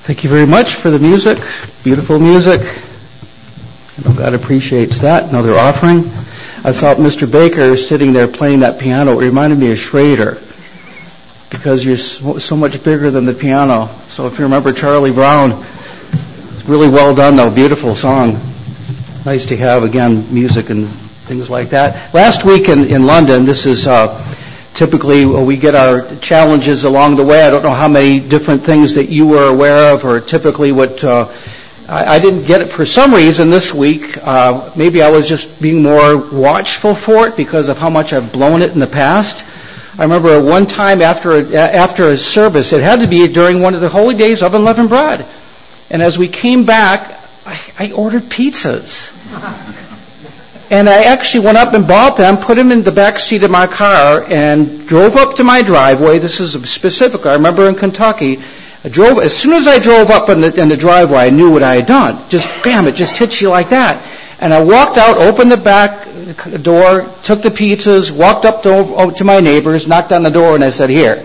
Thank you very much for the music. Beautiful music. I know God appreciates that. Another offering. I thought Mr. Baker sitting there playing that piano, it reminded me of Schrader. Because you're so much bigger than the piano. So if you remember Charlie Brown, it's really well done though. Beautiful song. Nice to have, again, music and things like that. Last week in London, this is typically we get our challenges along the way. I don't know how many different things that you were aware of, or typically what I didn't get it for some reason this week. Maybe I was just being more watchful for it because of how much I've blown it in the past. I remember one time after a service, it had to be during one of the holy days of unleavened bread. And as we came back, I ordered pizzas. And I actually went up and bought them, put them in the back seat of my car, and drove up to my driveway. This is specific. I remember in Kentucky, as soon as I drove up in the driveway, I knew what I had done. Just, bam, it just hits you like that. And I walked out, opened the back door, took the pizzas, walked up to my neighbors, knocked on the door, and I said, "Here."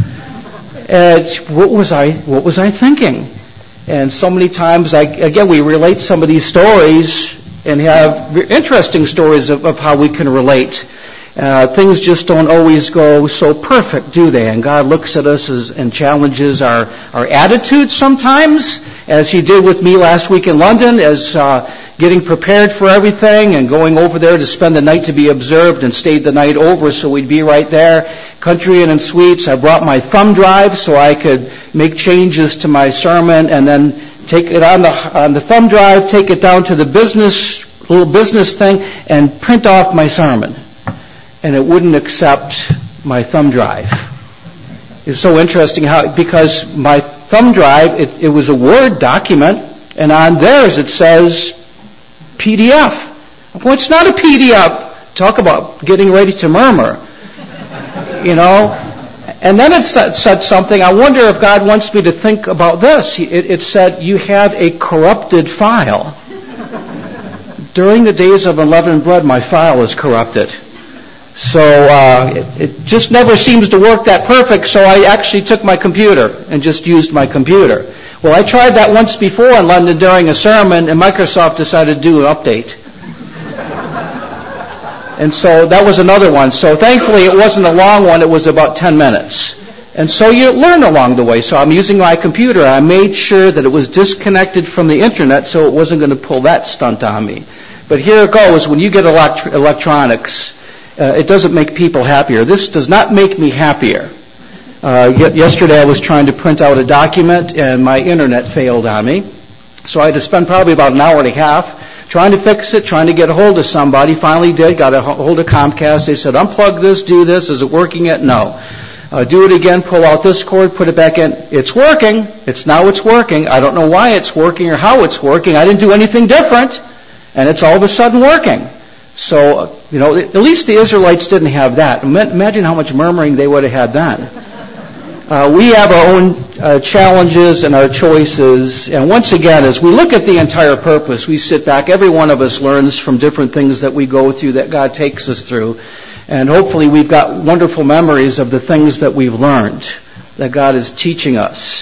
And what was I thinking? And so many times, we relate some of these stories and have interesting stories of how we can relate. Things just don't always go so perfect, do they? And God looks at us and challenges our attitudes sometimes, as He did with me last week in London, as getting prepared for everything and going over there to spend the night to be observed, and stayed the night over so we'd be right there. Country Inn and Suites. I brought my thumb drive so I could make changes to my sermon, and then take it on the thumb drive, take it down to the little business thing, and print off my sermon. And it wouldn't accept my thumb drive. It's so interesting because my thumb drive, it was a Word document, and on theirs it says PDF. Well, it's not a PDF. Talk about getting ready to murmur. And then it said something. I wonder if God wants me to think about this. It said, "You have a corrupted file." During the days of unleavened bread, my file is corrupted. So it just never seems to work that perfect, so I actually took my computer and just used my computer. Well, I tried that once before in London during a sermon, and Microsoft decided to do an update. And so that was another one. So thankfully it wasn't a long one, it was about 10 minutes. And so you learn along the way. So I'm using my computer. I made sure that it was disconnected from the internet so it wasn't going to pull that stunt on me. But here it goes. When you get electronics, it doesn't make people happier. This does not make me happier. Yesterday I was trying to print out a document and my internet failed on me. So I had to spend probably about an hour and a half trying to fix it, trying to get a hold of somebody. Finally did, got a hold of Comcast. They said, "Unplug this, do this. Is it working yet?" No. Do it again, pull out this cord, put it back in. It's working. It's working. I don't know why it's working or how it's working. I didn't do anything different. And it's all of a sudden working. So, at least the Israelites didn't have that. Imagine how much murmuring they would have had then. We have our own challenges and our choices. And once again, as we look at the entire purpose, we sit back. Every one of us learns from different things that we go through, that God takes us through. And hopefully we've got wonderful memories of the things that we've learned, that God is teaching us.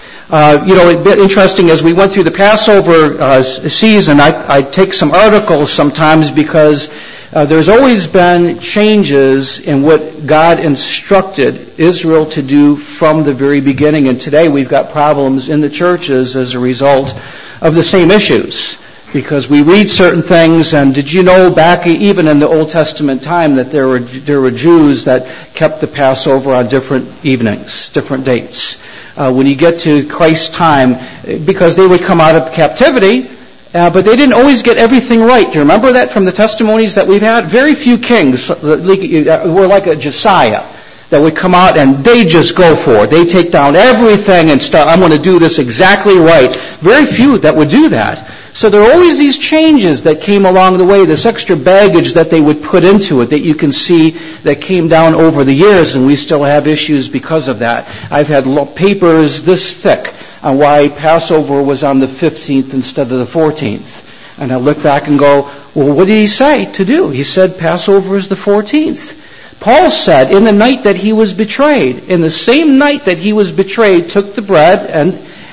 It's been interesting as we went through the Passover season. I take some articles sometimes because there's always been changes in what God instructed Israel to do from the very beginning. And today we've got problems in the churches as a result of the same issues. Because we read certain things, and did you know back even in the Old Testament time that there were Jews that kept the Passover on different evenings, different dates. When you get to Christ's time, because they would come out of captivity, but they didn't always get everything right. Do you remember that from the testimonies that we've had? Very few kings were like a Josiah that would come out and they just go for it. They take down everything and start, "I'm going to do this exactly right." Very few that would do that. So there are always these changes that came along the way, this extra baggage that they would put into it that you can see that came down over the years, and we still have issues because of that. I've had papers this thick on why Passover was on the 15th instead of the 14th. And I look back and go, well, what did he say to do? He said Passover is the 14th. Paul said in the night that he was betrayed, in the same night that he was betrayed, took the bread and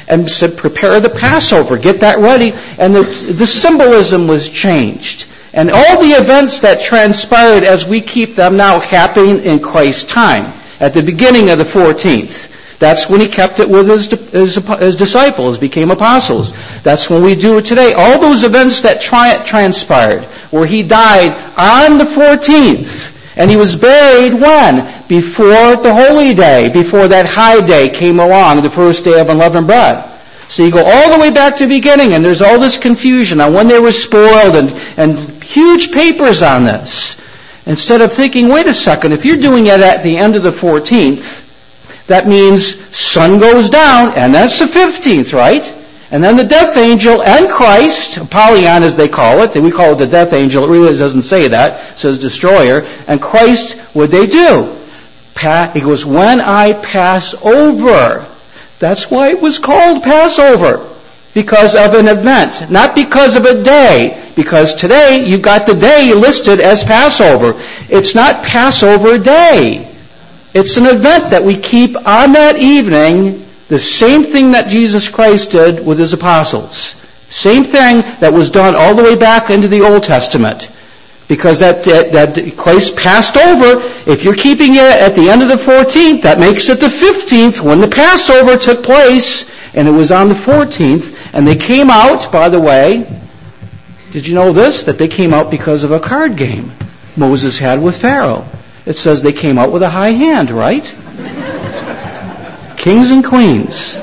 and said, prepare the Passover, get that ready. And the symbolism was changed. And all the events that transpired as we keep them now happening in Christ's time, at the beginning of the 14th. That's when he kept it with his disciples, became apostles. That's when we do it today. All those events that transpired, where he died on the 14th, and he was buried when? Before the holy day, before that high day came along, the first day of unleavened bread. So you go all the way back to the beginning, and there's all this confusion on when they were spoiled, and huge papers on this. Instead of thinking, wait a second, if you're doing it at the end of the 14th, that means sun goes down, and that's the 15th, right? And then the death angel and Christ, Apollyon as they call it, we call it the death angel, it really doesn't say that, it says destroyer, and Christ, what they do? He goes, when I pass over. That's why it was called Passover. Because of an event, not because of a day. Because today, you've got the day listed as Passover. It's not Passover Day. It's an event that we keep on that evening, the same thing that Jesus Christ did with his apostles. Same thing that was done all the way back into the Old Testament. Because that Christ passed over. If you're keeping it at the end of the 14th, that makes it the 15th when the Passover took place, and it was on the 14th. And they came out, by the way, did you know this? That they came out because of a card game Moses had with Pharaoh. It says they came out with a high hand, right? Kings and queens.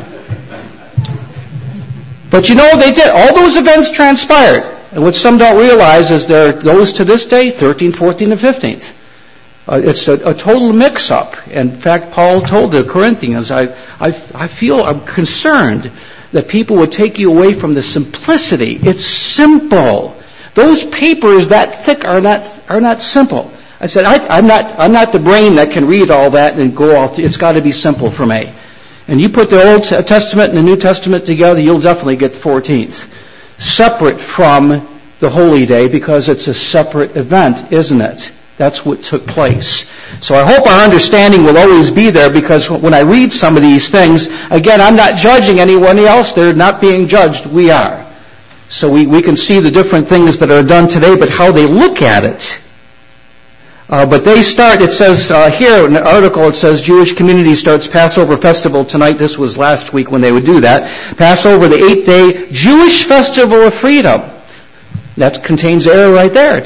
But you know, they did. All those events transpired. And what some don't realize is there are those to this day, 13th, 14th, and 15th. It's a total mix-up. In fact, Paul told the Corinthians, I feel, I'm concerned that people would take you away from the simplicity. It's simple. Those papers that thick are not simple. I said, I'm not the brain that can read all that and go off. It's got to be simple for me. And you put the Old Testament and the New Testament together, you'll definitely get the 14th. Separate from the Holy Day, because it's a separate event, isn't it? That's what took place. So I hope our understanding will always be there, because when I read some of these things, again, I'm not judging anyone else. They're not being judged. We are. So we can see the different things that are done today, but how they look at it. But they start, it says here in the article, it says Jewish community starts Passover festival tonight. This was last week when they would do that. Passover, the 8th-day Jewish festival of freedom. That contains error right there.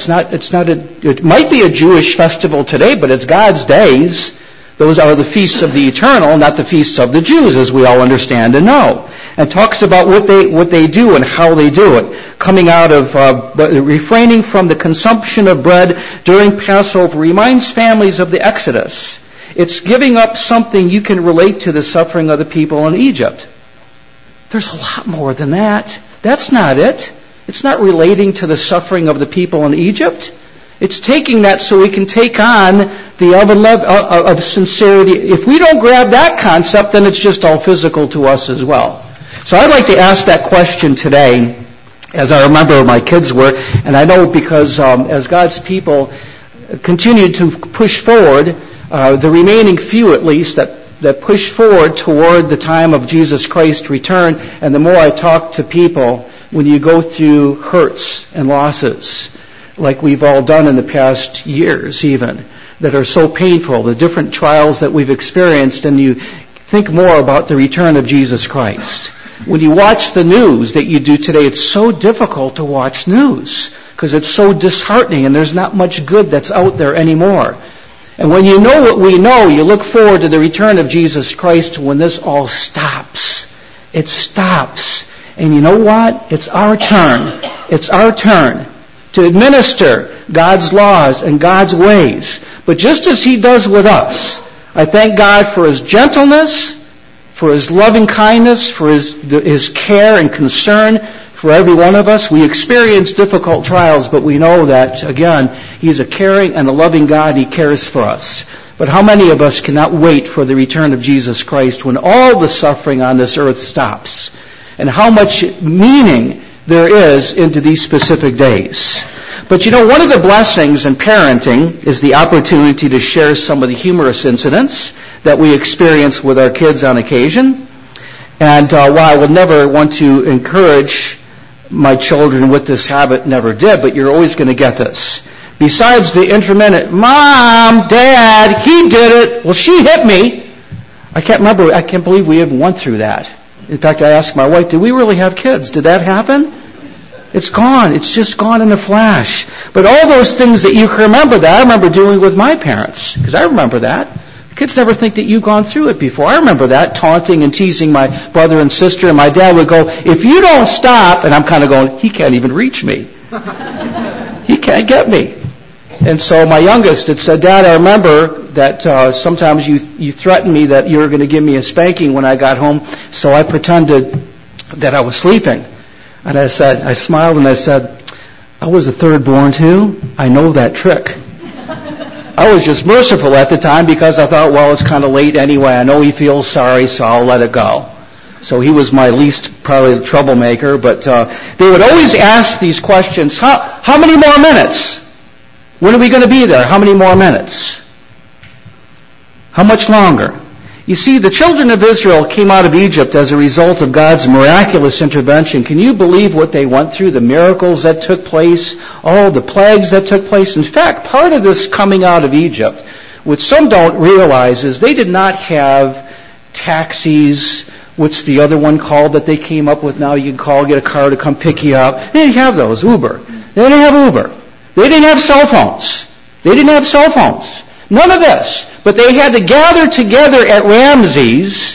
It might be a Jewish festival today, but it's God's days. Those are the feasts of the eternal, not the feasts of the Jews, as we all understand and know. And talks about what they do and how they do it. Coming out of, refraining from the consumption of bread during Passover reminds families of the Exodus. It's giving up something you can relate to the suffering of the people in Egypt. There's a lot more than that. That's not it. It's not relating to the suffering of the people in Egypt. It's taking that so we can take on the oven of sincerity. If we don't grab that concept, then it's just all physical to us as well. So I'd like to ask that question today, as I remember my kids were, and I know because as God's people continue to push forward, the remaining few at least that push forward toward the time of Jesus Christ's return, and the more I talk to people, when you go through hurts and losses, like we've all done in the past years even, that are so painful, the different trials that we've experienced, and you think more about the return of Jesus Christ. When you watch the news that you do today, it's so difficult to watch news, because it's so disheartening, and there's not much good that's out there anymore. And when you know what we know, you look forward to the return of Jesus Christ when this all stops. It stops. And you know what? It's our turn. It's our turn to administer God's laws and God's ways. But just as He does with us, I thank God for His gentleness, for His loving kindness, for His care and concern for every one of us. We experience difficult trials, but we know that, again, He's a caring and a loving God. He cares for us. But how many of us cannot wait for the return of Jesus Christ when all the suffering on this earth stops? And how much meaning there is into these specific days. But you know, one of the blessings in parenting is the opportunity to share some of the humorous incidents that we experience with our kids on occasion. And while I would never want to encourage my children with this habit, never did, but you're always going to get this. Besides the intermittent, Mom, Dad, he did it. Well, she hit me. I can't believe we even went through that. In fact, I asked my wife, did we really have kids? Did that happen? It's gone. It's just gone in a flash. But all those things that you can remember that, I remember doing with my parents, because I remember that. Kids never think that you've gone through it before. I remember that, taunting and teasing my brother and sister, and my dad would go, if you don't stop, and I'm kind of going, he can't even reach me. He can't get me. And so my youngest had said, Dad, I remember that sometimes you threatened me that you were going to give me a spanking when I got home, so I pretended that I was sleeping. And I smiled and I said, I was the third born too. I know that trick. I was just merciful at the time because I thought, well, it's kind of late anyway. I know he feels sorry, so I'll let it go. So he was my least probably the troublemaker, but they would always ask these questions, how many more minutes? When are we going to be there? How many more minutes? How much longer? You see, the children of Israel came out of Egypt as a result of God's miraculous intervention. Can you believe what they went through, the miracles that took place, all the plagues that took place? In fact, part of this coming out of Egypt, which some don't realize, is they did not have taxis. What's the other one called that they came up with now? You can get a car to come pick you up. They didn't have those, Uber. They didn't have Uber. They didn't have cell phones. None of this. But they had to gather together at Ramses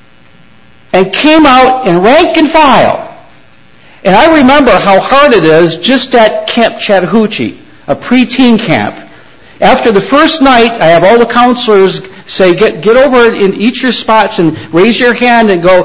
and came out in rank and file. And I remember how hard it is just at Camp Chattahoochee, a preteen camp. After the first night, I have all the counselors say, get over in each your spots and raise your hand and go,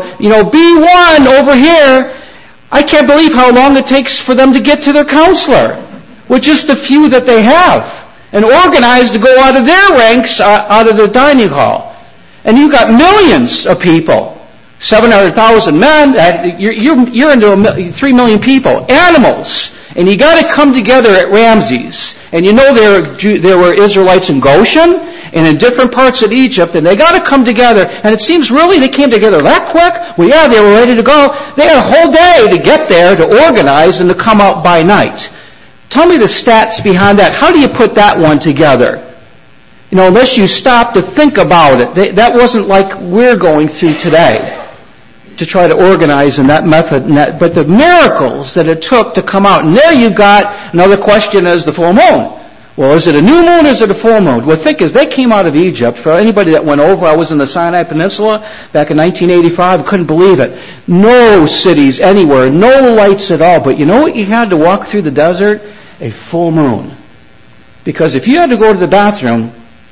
B1 over here. I can't believe how long it takes for them to get to their counselor with just the few that they have. And organized to go out of their ranks, out of the dining hall. And you've got millions of people. 700,000 men, you're into 3 million people. Animals. And you got to come together at Ramses. And there were Israelites in Goshen and in different parts of Egypt, and they got to come together. And it seems really they came together that quick. Well, yeah, they were ready to go. They had a whole day to get there, to organize, and to come out by night. Tell me the stats behind that. How do you put that one together? Unless you stop to think about it. That wasn't like we're going through today to try to organize in that method. But the miracles that it took to come out. And there you've got another question is the full moon. Well, is it a new moon or is it a full moon? Well, think is they came out of Egypt. For anybody that went over, I was in the Sinai Peninsula back in 1985. I couldn't believe it. No cities anywhere, no lights at all. But you know what you had to walk through the desert? A full moon. Because if you had to go to the bathroom,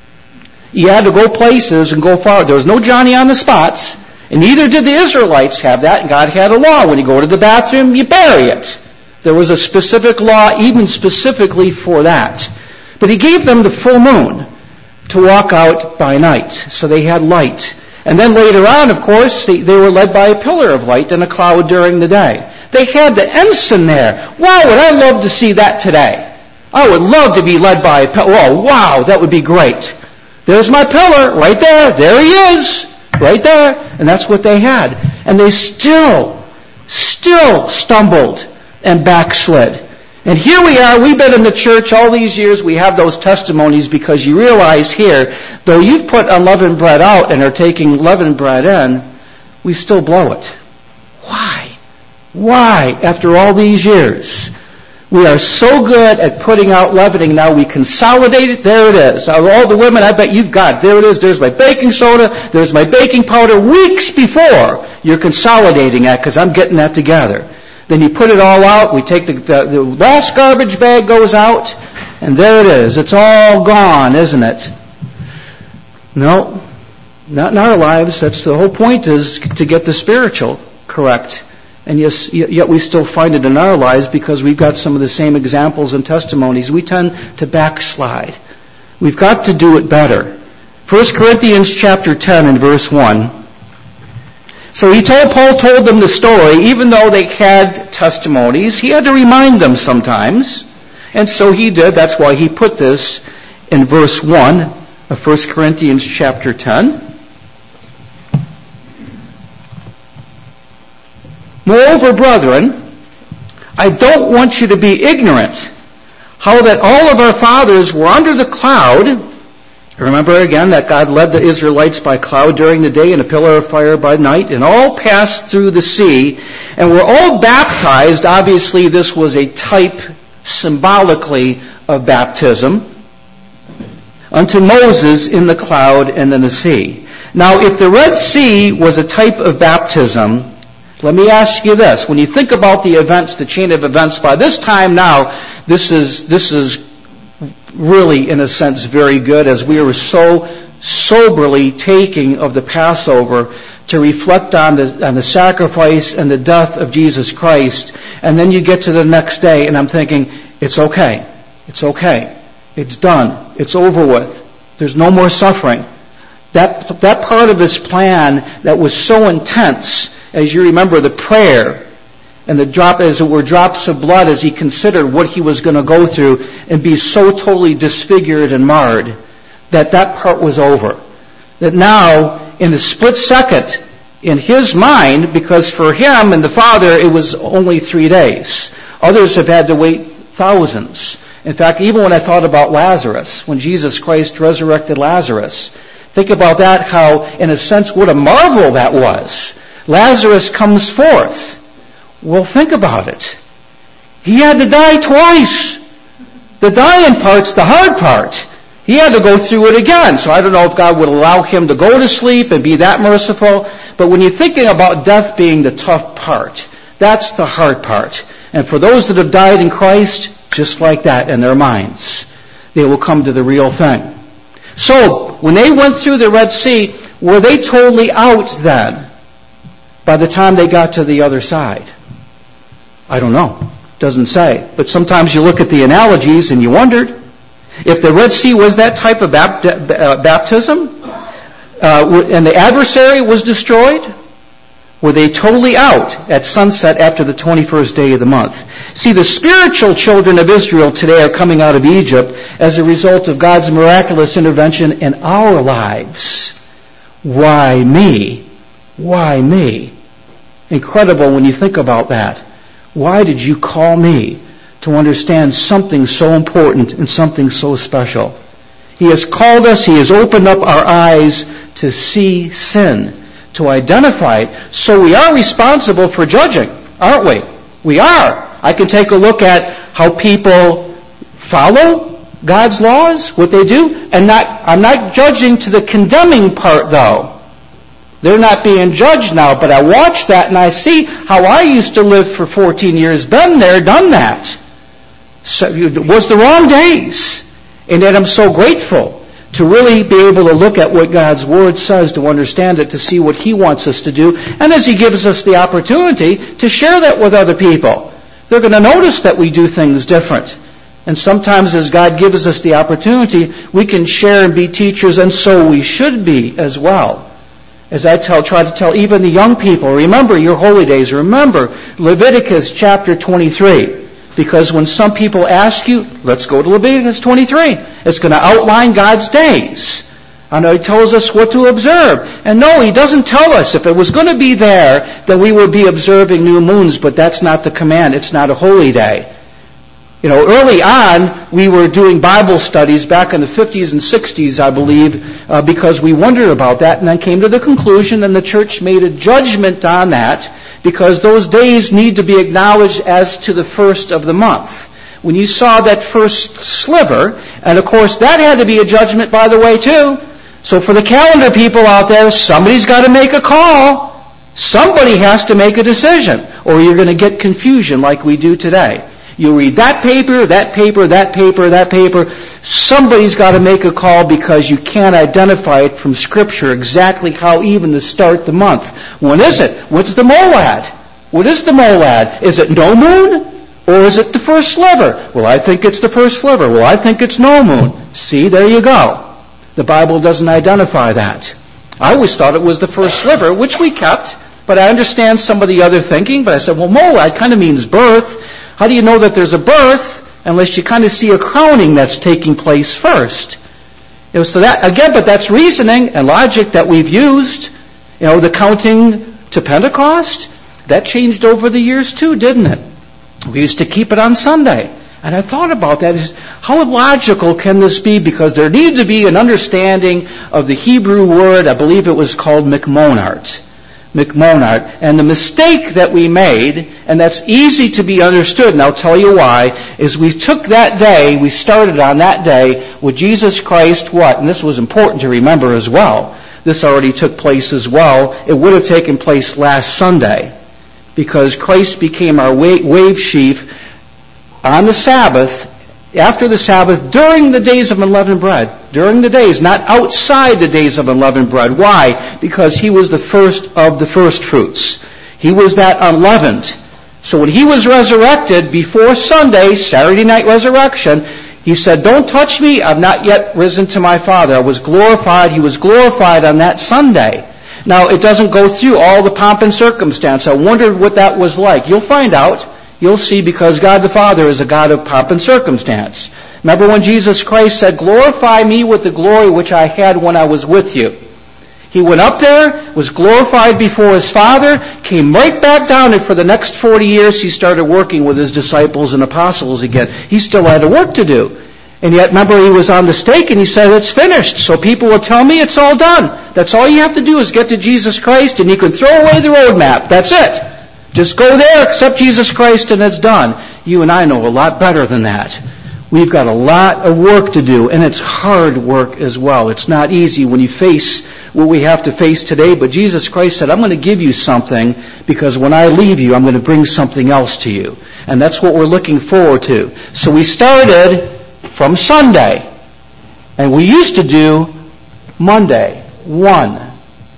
you had to go places and go far. There was no Johnny on the spots, and neither did the Israelites have that, and God had a law. When you go to the bathroom, you bury it. There was a specific law even specifically for that. But he gave them the full moon to walk out by night, so they had light. And then later on, of course, they were led by a pillar of light and a cloud during the day. They had the ensign there. Wow, would I love to see that today. I would love to be led by a pillar. Oh, wow, that would be great. There's my pillar, right there. There he is, right there. And that's what they had. And they still stumbled and backslid. And here we are, we've been in the church all these years, we have those testimonies because you realize here, though you've put unleavened bread out and are taking leavened bread in, we still blow it. Why, after all these years? We are so good at putting out leavening now, we consolidate it, there it is. All the women, I bet you've got, there it is, there's my baking soda, there's my baking powder, weeks before you're consolidating that because I'm getting that together. Then you put it all out, we take the last garbage bag goes out, and there it is. It's all gone, isn't it? No, not in our lives. That's the whole point, is to get the spiritual correct. And yet we still find it in our lives because we've got some of the same examples and testimonies. We tend to backslide. We've got to do it better. 1 Corinthians chapter 10 and verse 1. So Paul told them the story, even though they had testimonies. He had to remind them sometimes. And so he did. That's why he put this in verse 1 of 1 Corinthians chapter 10. Moreover, brethren, I don't want you to be ignorant how that all of our fathers were under the cloud. Remember again that God led the Israelites by cloud during the day and a pillar of fire by night, and all passed through the sea, and were all baptized. Obviously, this was a type symbolically of baptism unto Moses in the cloud and in the sea. Now, if the Red Sea was a type of baptism, let me ask you this. When you think about the events, the chain of events, by this time now, this is really, in a sense, very good, as we are so soberly taking of the Passover to reflect on the sacrifice and the death of Jesus Christ. And then you get to the next day, and I'm thinking, it's okay. It's okay. It's done. It's over with. There's no more suffering. That part of his plan that was so intense, as you remember, the prayer and the drop, as it were, drops of blood as he considered what he was going to go through and be so totally disfigured and marred, that part was over. That now, in a split second, in his mind, because for him and the Father it was only 3 days. Others have had to wait thousands. In fact, even when I thought about Lazarus, when Jesus Christ resurrected Lazarus, think about that, how, in a sense, what a marvel that was. Lazarus comes forth. Well, think about it. He had to die twice. The dying part's the hard part. He had to go through it again. So I don't know if God would allow him to go to sleep and be that merciful. But when you're thinking about death being the tough part, that's the hard part. And for those that have died in Christ, just like that in their minds, they will come to the real thing. So, when they went through the Red Sea, were they totally out then by the time they got to the other side? I don't know. Doesn't say. But sometimes you look at the analogies and you wondered if the Red Sea was that type of baptism and the adversary was destroyed. Were they totally out at sunset after the 21st day of the month? See, the spiritual children of Israel today are coming out of Egypt as a result of God's miraculous intervention in our lives. Why me? Why me? Incredible when you think about that. Why did you call me to understand something so important and something so special? He has called us, He has opened up our eyes to see sin, to identify it. So we are responsible for judging, aren't we? We are. I can take a look at how people follow God's laws, what they do, and I'm not judging to the condemning part though. They're not being judged now, but I watch that and I see how I used to live for 14 years, been there, done that. So it was the wrong days. And yet I'm so grateful to really be able to look at what God's Word says, to understand it, to see what He wants us to do. And as He gives us the opportunity to share that with other people, they're going to notice that we do things different. And sometimes as God gives us the opportunity, we can share and be teachers, and so we should be as well. As I try to tell even the young people, remember your holy days. Remember Leviticus chapter 23. Because when some people ask you, let's go to Leviticus 23. It's going to outline God's days. I know He tells us what to observe. And no, He doesn't tell us. If it was going to be there, then we would be observing new moons. But that's not the command. It's not a holy day. You know, early on, we were doing Bible studies back in the 50s and 60s, I believe, because we wondered about that and then came to the conclusion, and the church made a judgment on that, because those days need to be acknowledged as to the first of the month. When you saw that first sliver, and of course that had to be a judgment, by the way, too. So for the calendar people out there, somebody's got to make a call. Somebody has to make a decision, or you're going to get confusion like we do today. You read that paper, that paper, that paper, that paper. Somebody's got to make a call because you can't identify it from Scripture exactly how even to start the month. When is it? What's the molad? What is the molad? Is it no moon? Or is it the first sliver? Well, I think it's the first sliver. Well, I think it's no moon. See, there you go. The Bible doesn't identify that. I always thought it was the first sliver, which we kept, but I understand some of the other thinking. But I said, well, molad kind of means birth. How do you know that there's a birth unless you kind of see a crowning that's taking place first? So that, again, but that's reasoning and logic that we've used. The counting to Pentecost. That changed over the years too, didn't it? We used to keep it on Sunday. And I thought about that. How logical can this be? Because there needed to be an understanding of the Hebrew word, I believe it was called mikmonart. And the mistake that we made, and that's easy to be understood, and I'll tell you why, is we took that day, we started on that day with Jesus Christ, what? And this was important to remember as well. This already took place as well. It would have taken place last Sunday, because Christ became our wave sheaf on the Sabbath, after the Sabbath, during the days of unleavened bread. During the days, not outside the days of unleavened bread. Why? Because he was the first of the first fruits. He was that unleavened. So when he was resurrected before Sunday, Saturday night resurrection, he said, don't touch me, I've not yet risen to my Father. I was glorified, he was glorified on that Sunday. Now, it doesn't go through all the pomp and circumstance. I wondered what that was like. You'll find out. You'll see, because God the Father is a God of pomp and circumstance. Remember when Jesus Christ said, glorify me with the glory which I had when I was with you. He went up there, was glorified before his Father, came right back down, and for the next 40 years he started working with his disciples and apostles again. He still had work to do. And yet, remember, he was on the stake and he said, it's finished. So people will tell me it's all done. That's all you have to do is get to Jesus Christ, and you can throw away the roadmap. That's it. Just go there, accept Jesus Christ, and it's done. You and I know a lot better than that. We've got a lot of work to do, and it's hard work as well. It's not easy when you face what we have to face today, but Jesus Christ said, I'm going to give you something, because when I leave you, I'm going to bring something else to you. And that's what we're looking forward to. So we started from Sunday, and we used to do Monday, 1.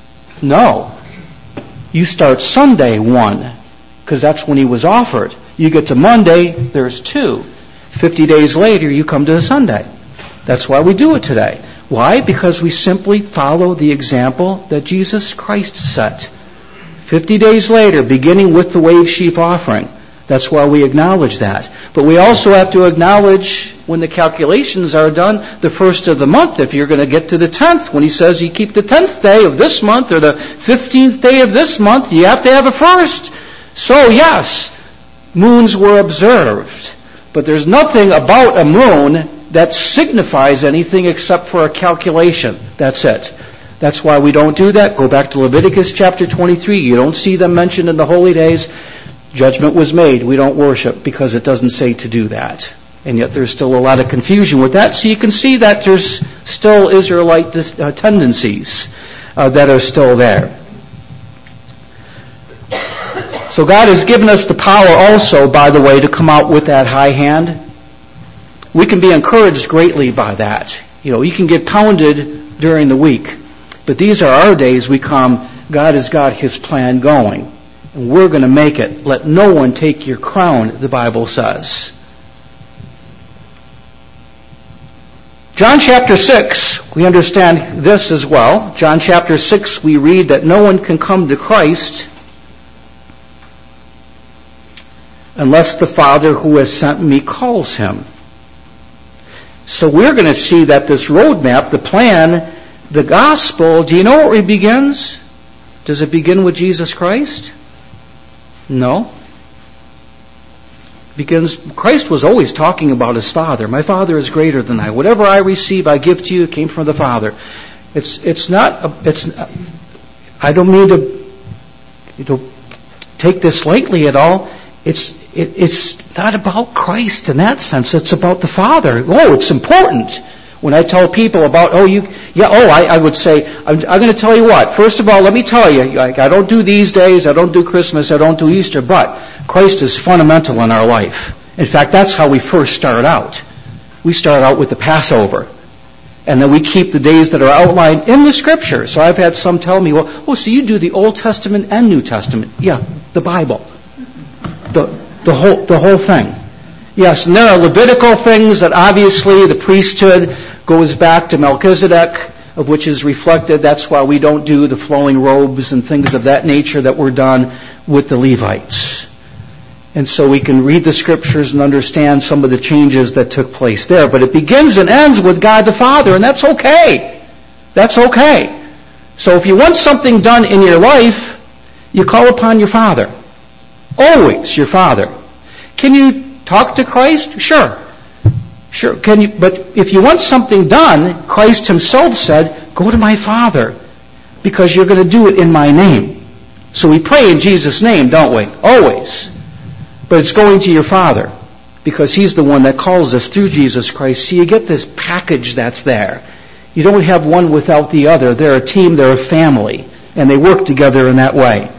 No. You start Sunday, 1. Because that's when he was offered. You get to Monday, there's 2. 50 days later, you come to Sunday. That's why we do it today. Why? Because we simply follow the example that Jesus Christ set. 50 days later, beginning with the wave sheaf offering. That's why we acknowledge that. But we also have to acknowledge, when the calculations are done, the first of the month. If you're going to get to the 10th, when he says you keep the 10th day of this month or the 15th day of this month, you have to have a first. So yes, moons were observed, but there's nothing about a moon that signifies anything except for a calculation. That's it. That's why we don't do that. Go back to Leviticus chapter 23. You don't see them mentioned in the holy days. Judgment was made. We don't worship because it doesn't say to do that. And yet there's still a lot of confusion with that. So you can see that there's still Israelite tendencies that are still there. So God has given us the power also, by the way, to come out with that high hand. We can be encouraged greatly by that. You can get pounded during the week. But these are our days we come, God has got his plan going. And we're going to make it. Let no one take your crown, the Bible says. John chapter 6, we understand this as well. John chapter 6, we read that no one can come to Christ unless the Father who has sent me calls him. So we're going to see that this roadmap, the plan, the gospel, do you know where it begins? Does it begin with Jesus Christ? No. Christ was always talking about his Father. My Father is greater than I. Whatever I receive, I give to you. It came from the Father. I don't mean to take this lightly at all. It's not about Christ in that sense. It's about the Father. Oh, it's important. When I tell people about, I would say, I'm going to tell you what. First of all, let me tell you, I don't do these days, I don't do Christmas, I don't do Easter, but Christ is fundamental in our life. In fact, that's how we first start out. We start out with the Passover. And then we keep the days that are outlined in the Scripture. So I've had some tell me, so you do the Old Testament and New Testament. Yeah, the Bible. The whole thing. Yes, and there are Levitical things that obviously the priesthood goes back to Melchizedek, of which is reflected. That's why we don't do the flowing robes and things of that nature that were done with the Levites. And so we can read the Scriptures and understand some of the changes that took place there. But it begins and ends with God the Father, and that's okay. That's okay. So if you want something done in your life, you call upon your Father. Always your Father. Can you talk to Christ? Sure. Can you? But if you want something done, Christ himself said, go to my Father, because you're going to do it in my name. So we pray in Jesus' name, don't we? Always. But it's going to your Father, because he's the one that calls us through Jesus Christ. So you get this package that's there. You don't have one without the other. They're a team, they're a family, and they work together in that way.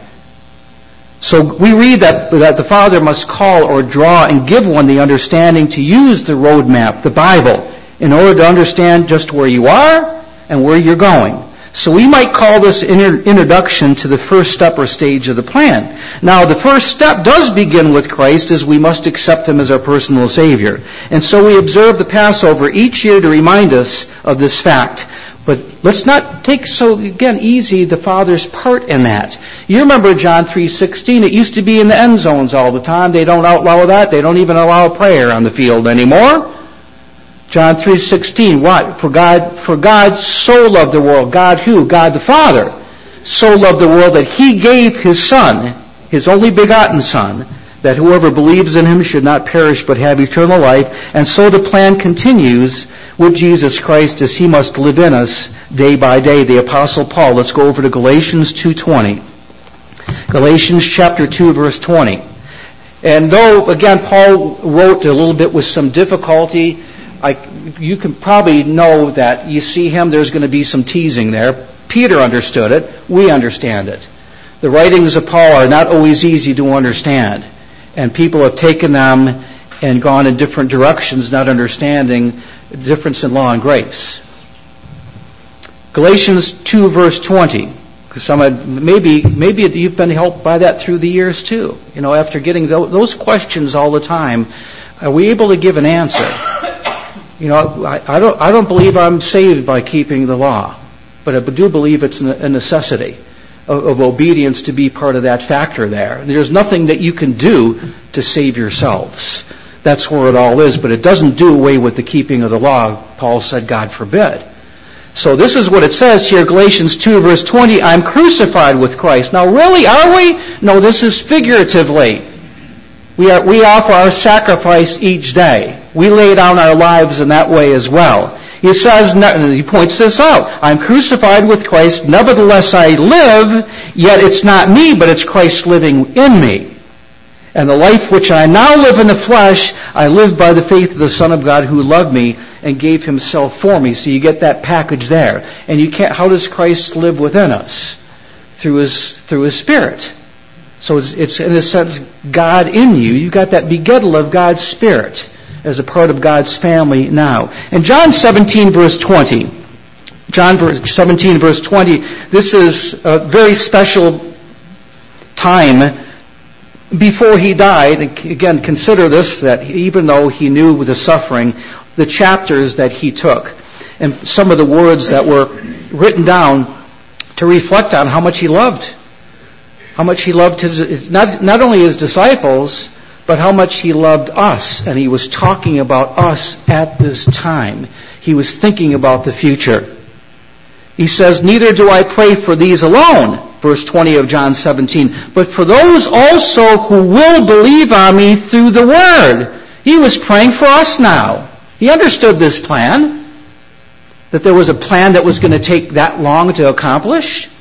So we read that the Father must call or draw and give one the understanding to use the roadmap, the Bible, in order to understand just where you are and where you're going. So we might call this introduction to the first step or stage of the plan. Now, the first step does begin with Christ, as we must accept him as our personal Savior. And so we observe the Passover each year to remind us of this fact. But let's not take easy the Father's part in that. You remember John 3:16, it used to be in the end zones all the time. They don't outlaw that. They don't even allow prayer on the field anymore. John 3:16, what? For God so loved the world. God who? God the Father. So loved the world that he gave his Son, his only begotten Son, that whoever believes in him should not perish but have eternal life. And so the plan continues with Jesus Christ as he must live in us day by day. The Apostle Paul, let's go over to Galatians 2:20. Galatians chapter 2 verse 20. And though, again, Paul wrote a little bit with some difficulty, you can probably know that you see him, there's going to be some teasing there. Peter understood it. We understand it. The writings of Paul are not always easy to understand. And people have taken them and gone in different directions, not understanding the difference in law and grace. Galatians 2 verse 20. Maybe you've been helped by that through the years too. You know, after getting those questions all the time, are we able to give an answer? You know, I don't believe I'm saved by keeping the law, but I do believe it's a necessity of obedience to be part of that factor there. There's nothing that you can do to save yourselves. That's where it all is, but it doesn't do away with the keeping of the law. Paul said, God forbid. So this is what it says here, Galatians 2 verse 20, I'm crucified with Christ. Now really, are we? No, this is figuratively. We offer our sacrifice each day. We lay down our lives in that way as well. He says, he points this out, I'm crucified with Christ, nevertheless I live, yet it's not me, but it's Christ living in me. And the life which I now live in the flesh, I live by the faith of the Son of God who loved me and gave himself for me. So you get that package there. And how does Christ live within us? Through his Spirit. So it's in a sense God in you. You got that begettal of God's Spirit as a part of God's family now. And John 17 verse 20. John 17 verse 20. This is a very special time before he died. Again, consider this, that even though he knew the suffering, the chapters that he took, and some of the words that were written down to reflect on how much he loved. How much he loved not only his disciples, but how much he loved us. And he was talking about us at this time. He was thinking about the future. He says, neither do I pray for these alone, verse 20 of John 17, but for those also who will believe on me through the word. He was praying for us now. He understood this plan, that there was a plan that was going to take that long to accomplish.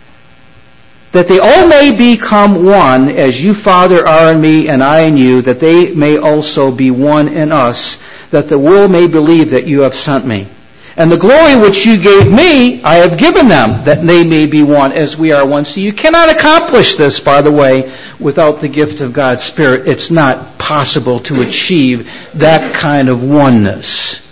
That they all may become one, as you, Father, are in me and I in you, that they may also be one in us, that the world may believe that you have sent me. And the glory which you gave me, I have given them, that they may be one as we are one. So you cannot accomplish this, by the way, without the gift of God's Spirit. It's not possible to achieve that kind of oneness.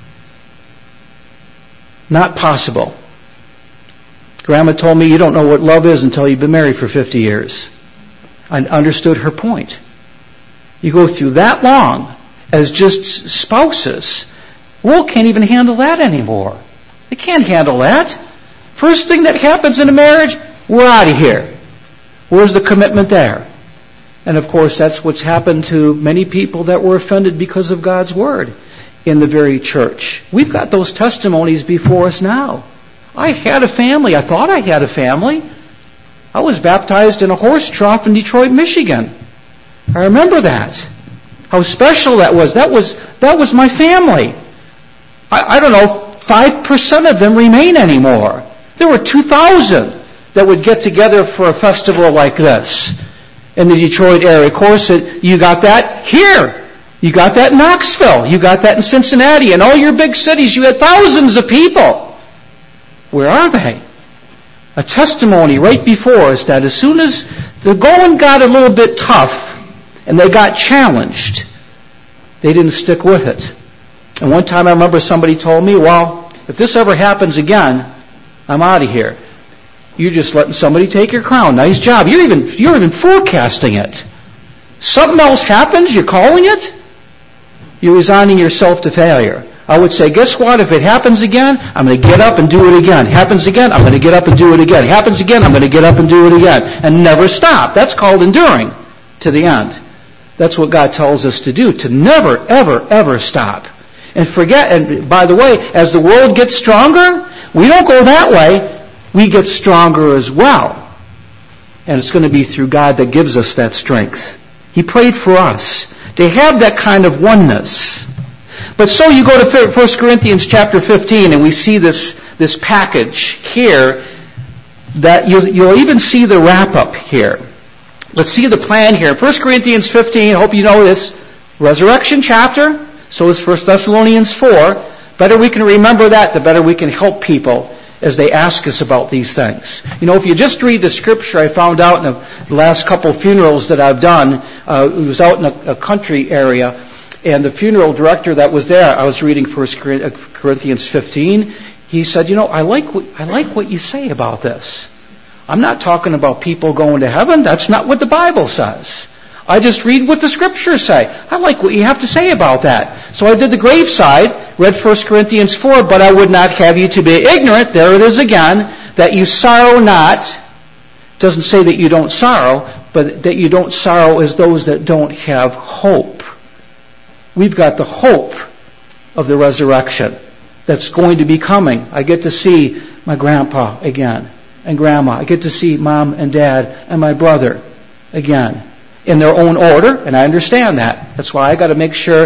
Not possible. Grandma told me you don't know what love is until you've been married for 50 years. I understood her point. You go through that long as just spouses. World can't even handle that anymore. They can't handle that. First thing that happens in a marriage, we're out of here. Where's the commitment there? And of course, that's what's happened to many people that were offended because of God's Word in the very church. We've got those testimonies before us now. I had a family. I thought I had a family. I was baptized in a horse trough in Detroit, Michigan. I remember that. How special that was. That was my family. I don't know, 5% of them remain anymore. There were 2,000 that would get together for a festival like this in the Detroit area. Of course, you got that here. You got that in Knoxville. You got that in Cincinnati. In all your big cities, you had thousands of people. Where are they? A testimony right before us that as soon as the going got a little bit tough and they got challenged, they didn't stick with it. And one time I remember somebody told me, well, if this ever happens again, I'm out of here. You're just letting somebody take your crown. Nice job. You're even forecasting it. Something else happens, you're calling it? You're resigning yourself to failure. I would say, guess what? If it happens again, I'm going to get up and do it again. Happens again, I'm going to get up and do it again. Happens again, I'm going to get up and do it again. And never stop. That's called enduring to the end. That's what God tells us to do, to never, ever, ever stop. And forget, and by the way, as the world gets stronger, we don't go that way. We get stronger as well. And it's going to be through God that gives us that strength. He prayed for us to have that kind of oneness. But so you go to 1 Corinthians chapter 15 and we see this package here that you'll even see the wrap-up here. Let's see the plan here. 1 Corinthians 15, I hope you know this, resurrection chapter. So is 1 Thessalonians 4. Better we can remember that, the better we can help people as they ask us about these things. You know, if you just read the scripture, I found out in the last couple of funerals that I've done, it was out in a country area, and the funeral director that was there, I was reading 1 Corinthians 15, he said, you know, I like what you say about this. I'm not talking about people going to heaven. That's not what the Bible says. I just read what the scriptures say. I like what you have to say about that. So I did the graveside, read 1 Corinthians 4, but I would not have you to be ignorant, there it is again, that you sorrow not. It doesn't say that you don't sorrow, but that you don't sorrow as those that don't have hope. We've got the hope of the resurrection that's going to be coming. I get to see my grandpa again and grandma. I get to see mom and dad and my brother again in their own order, and I understand that. That's why I got to make sure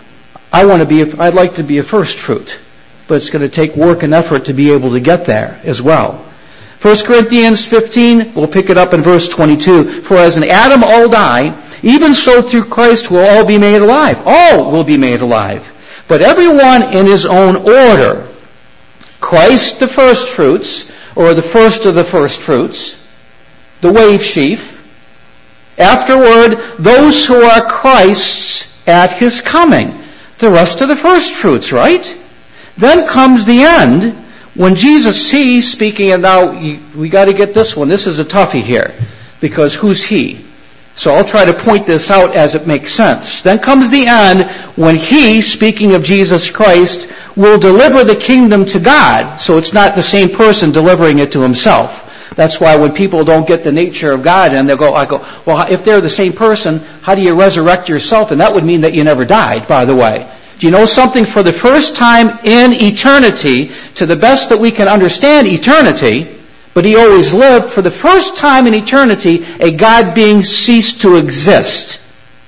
I'd like to be a first fruit, but it's going to take work and effort to be able to get there as well. 1 Corinthians 15, we'll pick it up in verse 22. For as in Adam all die, even so through Christ will all be made alive. All will be made alive. But everyone in his own order. Christ the first fruits, or the first of the first fruits, the wave sheaf. Afterward, those who are Christ's at his coming. The rest of the first fruits, right? Then comes the end, when Jesus, he's speaking, and now we got to get this one. This is a toughie here, because who's he? So I'll try to point this out as it makes sense. Then comes the end, when he, speaking of Jesus Christ, will deliver the kingdom to God. So it's not the same person delivering it to himself. That's why when people don't get the nature of God, and I go, well, if they're the same person, how do you resurrect yourself? And that would mean that you never died, by the way. Do you know something? For the first time in eternity, to the best that we can understand eternity, but he always lived, for the first time in eternity, a God being ceased to exist.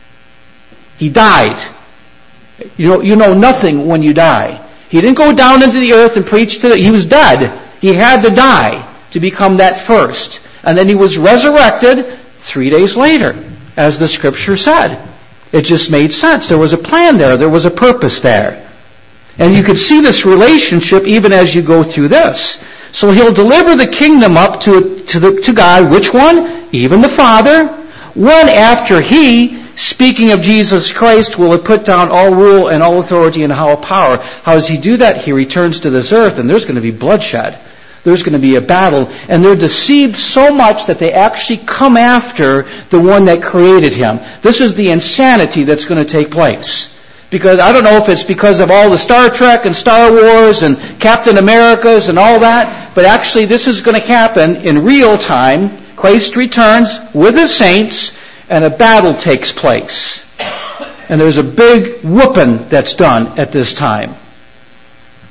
He died. You know nothing when you die. He didn't go down into the earth and preach he was dead. He had to die to become that first. And then he was resurrected 3 days later, as the scripture said. It just made sense. There was a plan there. There was a purpose there. And you could see this relationship even as you go through this. So he'll deliver the kingdom up to God. Which one? Even the Father. One after he, speaking of Jesus Christ, will have put down all rule and all authority and all power. How does he do that? He returns to this earth, and there's going to be bloodshed. There's going to be a battle, and they're deceived so much that they actually come after the one that created him. This is the insanity that's going to take place. Because I don't know if it's because of all the Star Trek and Star Wars and Captain Americas and all that, but actually this is going to happen in real time. Christ returns with his saints, and a battle takes place. And there's a big whooping that's done at this time.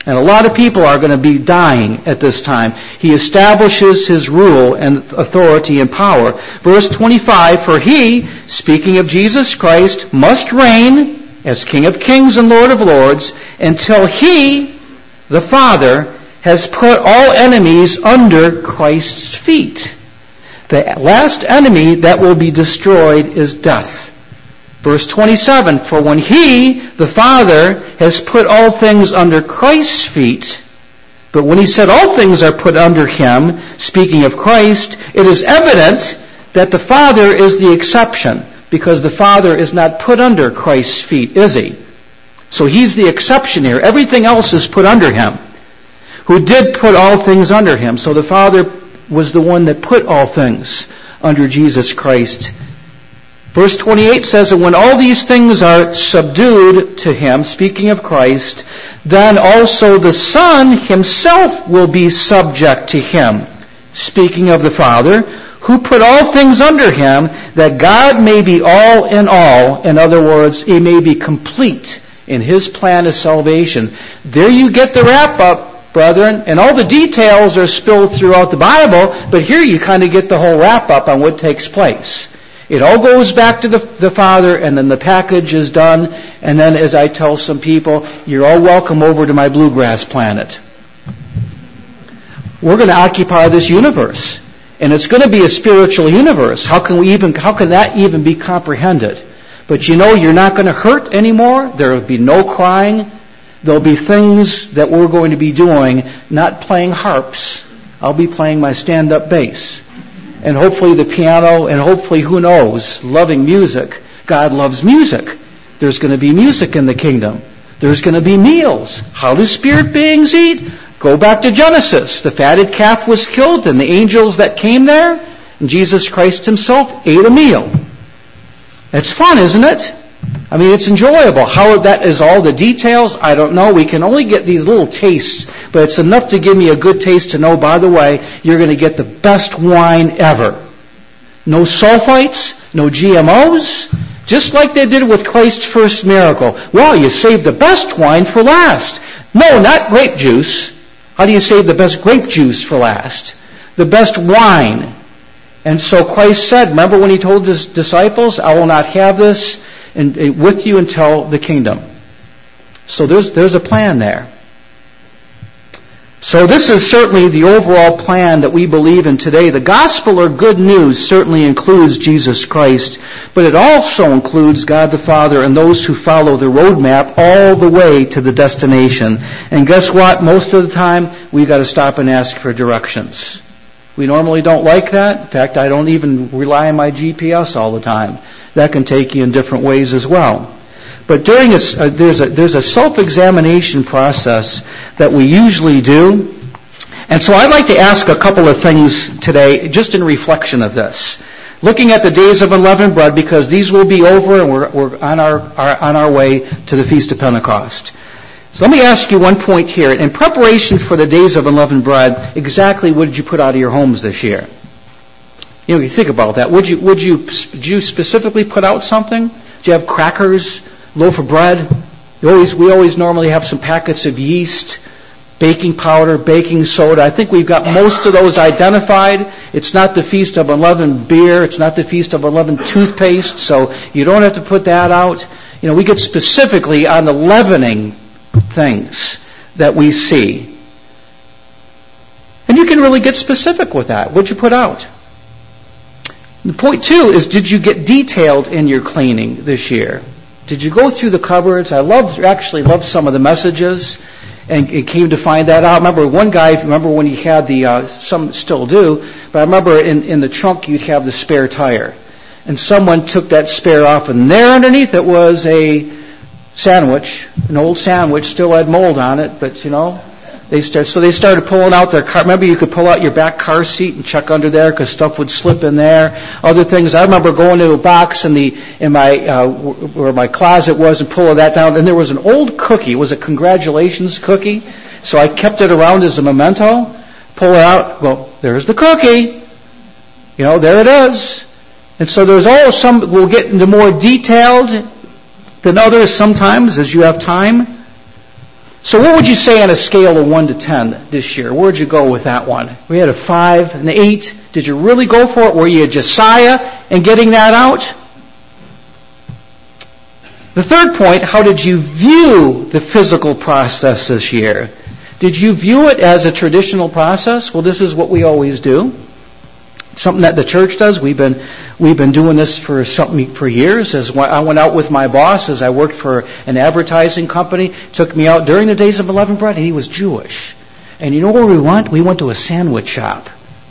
And a lot of people are going to be dying at this time. He establishes his rule and authority and power. Verse 25, for he, speaking of Jesus Christ, must reign as King of Kings and Lord of Lords until he, the Father, has put all enemies under Christ's feet. The last enemy that will be destroyed is death. Verse 27, for when he, the Father, has put all things under Christ's feet, but when he said all things are put under him, speaking of Christ, it is evident that the Father is the exception, because the Father is not put under Christ's feet, is he? So he's the exception here. Everything else is put under him, who did put all things under him. So the Father was the one that put all things under Jesus Christ. Verse 28 says that when all these things are subdued to him, speaking of Christ, then also the Son himself will be subject to him, speaking of the Father, who put all things under him, that God may be all in all. In other words, he may be complete in his plan of salvation. There you get the wrap-up, brethren, and all the details are spilled throughout the Bible, but here you kind of get the whole wrap-up on what takes place. It all goes back to the Father, and then the package is done, and then as I tell some people, you're all welcome over to my bluegrass planet. We're going to occupy this universe, and it's going to be a spiritual universe. How can that even be comprehended? But you know, you're not going to hurt anymore. There will be no crying. There'll be things that we're going to be doing, not playing harps. I'll be playing my stand-up bass. And hopefully the piano, and hopefully, who knows, loving music. God loves music. There's going to be music in the kingdom. There's going to be meals. How do spirit beings eat? Go back to Genesis. The fatted calf was killed, and the angels that came there, and Jesus Christ himself ate a meal. It's fun, isn't it? I mean, it's enjoyable. How that is all the details, I don't know. We can only get these little tastes, but it's enough to give me a good taste to know, by the way, you're going to get the best wine ever. No sulfites, no GMOs, just like they did with Christ's first miracle. Well, you saved the best wine for last. No, not grape juice. How do you save the best grape juice for last? The best wine. And so Christ said, remember when he told his disciples, I will not have this with you until the kingdom. So there's a plan there. So this is certainly the overall plan that we believe in today. The gospel or good news certainly includes Jesus Christ, but it also includes God the Father and those who follow the roadmap all the way to the destination. And guess what? Most of the time, we've got to stop and ask for directions. We normally don't like that. In fact, I don't even rely on my GPS all the time. That can take you in different ways as well. But there's a self-examination process that we usually do. And so I'd like to ask a couple of things today, just in reflection of this. Looking at the days of unleavened bread, because these will be over and we're on our way to the Feast of Pentecost. So let me ask you one point here. In preparation for the days of unleavened bread, exactly what did you put out of your homes this year? You know, you think about that. Did you specifically put out something? Did you have crackers, loaf of bread? We always normally have some packets of yeast, baking powder, baking soda. I think we've got most of those identified. It's not the Feast of Unleavened beer. It's not the Feast of Unleavened toothpaste, so you don't have to put that out. You know, we get specifically on the leavening things that we see. And you can really get specific with that. What'd you put out? And point two is, did you get detailed in your cleaning this year? Did you go through the cupboards? I actually loved some of the messages, and it came to find that out. I remember one guy, when he had some still do, but I remember in the trunk you'd have the spare tire. And someone took that spare off, and there underneath it was a sandwich, an old sandwich, still had mold on it, but you know, they started pulling out their car. Remember, you could pull out your back car seat and check under there because stuff would slip in there. Other things. I remember going to a box in my where my closet was and pulling that down, and there was an old cookie. It was a congratulations cookie, so I kept it around as a memento. Pull it out. Well, there's the cookie. You know, there it is. And so there's all some. We'll get into more detailed than others sometimes as you have time. So what would you say on a scale of 1 to 10 this year? Where'd you go with that one? We had a 5, an 8. Did you really go for it? Were you a Josiah in getting that out? The third point, how did you view the physical process this year? Did you view it as a traditional process? Well, this is what we always do. Something that the church does. We've been doing this for years. As I went out with my boss, as I worked for an advertising company, took me out during the days of Unleavened Bread, and he was Jewish. And you know where we went? We went to a sandwich shop.